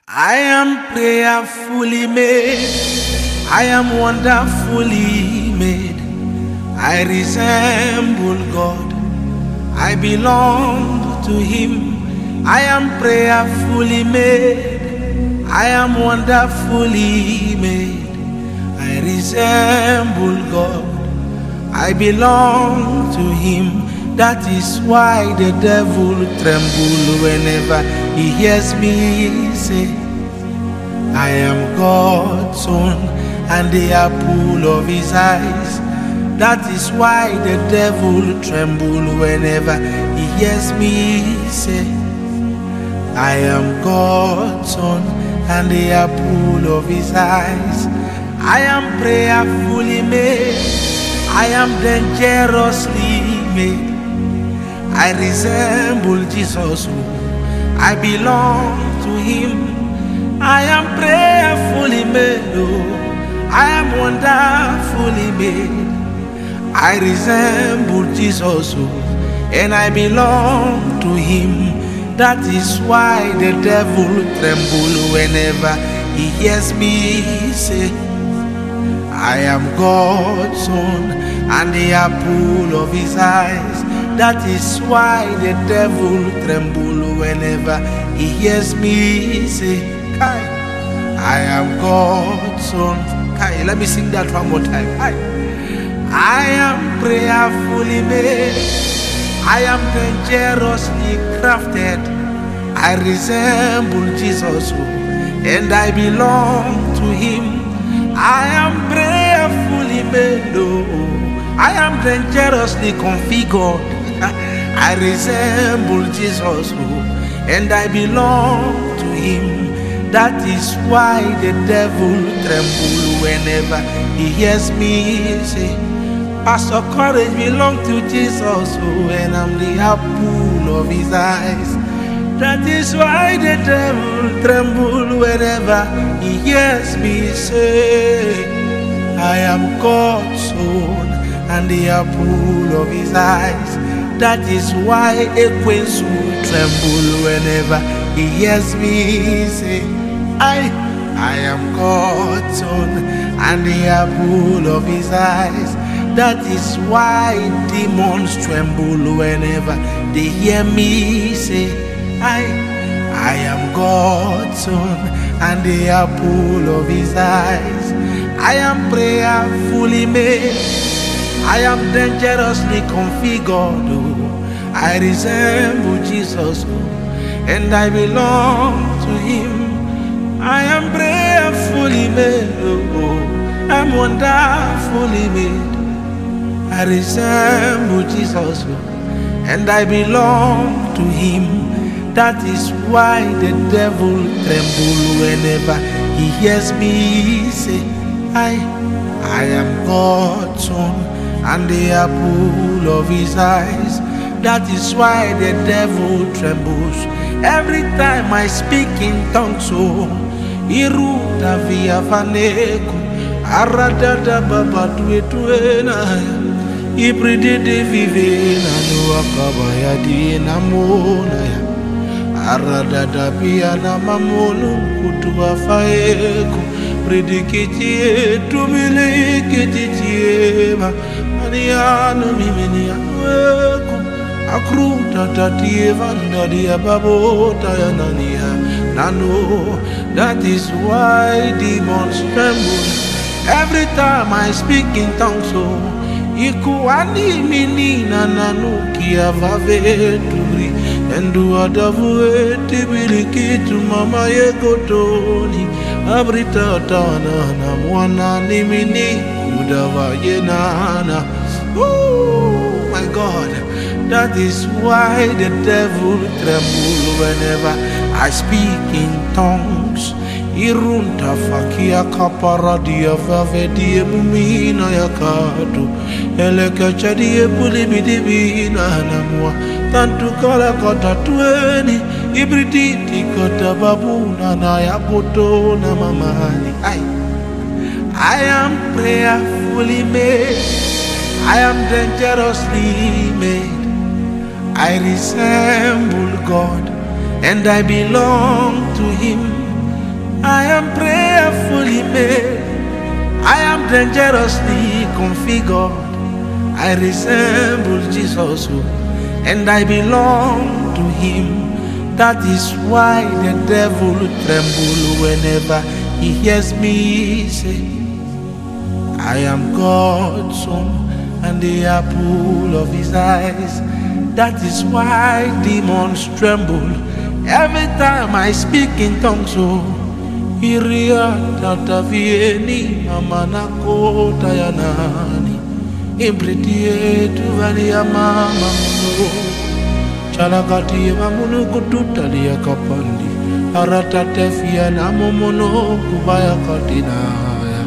I am prayerfully made, I am wonderfully made. I resemble God, I belong to Him. I am prayerfully made, I am wonderfully made. I resemble God, I belong to Him. That is why the devil trembles whenever he hears me say, I am God's son and the apple of His eyes. That is why the devil trembles whenever he hears me say, I am God's son and the apple of His eyes. I am prayerfully made, I am dangerously made. I resemble Jesus, I belong to Him. I am prayerfully made, I am wonderfully made. I resemble Jesus, and I belong to Him. That is why the devil trembles whenever he hears me say, I am God's son and the apple of His eyes. That is why the devil trembles whenever he hears me say, Kai, I am God's son. Kai, let me sing that one more time. I am prayerfully made, I am dangerously crafted. I resemble Jesus, and I belong to Him. I am prayerfully made, I am dangerously configured. I resemble Jesus, and I belong to Him. That is why the devil trembles whenever he hears me say, Pastor Courage belong to Jesus, and I'm the apple of His eyes. That is why the devil trembles whenever he hears me say, I am God's son and the apple of His eyes. That is why a queen's will tremble whenever he hears me say, I am God's son and the apple of His eyes. That is why demons tremble whenever they hear me say, I am God's son and the apple of His eyes. I am prayerfully made, I am dangerously configured. I resemble Jesus, and I belong to Him. I am prayerfully made, I'm wonderfully made. I resemble Jesus, and I belong to Him. That is why the devil trembles whenever he hears me say, I am God's son and the apple of His eyes. That is why the devil trembles every time I speak in tongues. Iruta via vaneku, aradada baba tuetuena, ibridide vivena no akabaya di namona, aradada pia na mamonu kutua faeku, bridikiti tumile kititiema, maniano mimenia weku. Akruta tatie vanda dia babota ya nania nano. That is why demons tremble every time I speak in tongues. Ikuani minina nanukia vave turi endu adavue tibiliki tu mama yegotoni abrita tana na mwana nimini udava yenana. Oh my God. That is why the devil trembles whenever I speak in tongues. Irunta fakia kaparadia vavedia mumina yakatu elekacha die pulibidibina namwa tantu kala kota tueni ibriditi kota babuna na yapoto na mamani. I am prayerfully made, I am dangerously made. I resemble God, and I belong to Him. I am prayerfully made. I am dangerously configured. I resemble Jesus, and I belong to Him. That is why the devil trembles whenever he hears me say, I am God's son and the apple of His eyes. That is why demons tremble every time I speak in tongues. Iria tatavieni amanako tayanani impredie tuvalia mama muno chalakati mamunu kututalia kapandi aratatefia na momono kubaya katinaya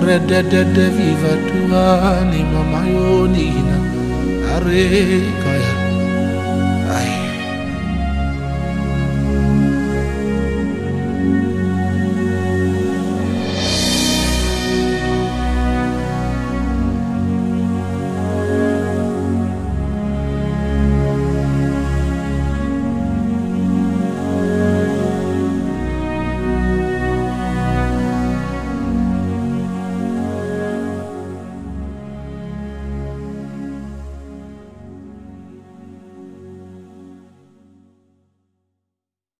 eredede viva tuani mama yonina are kaya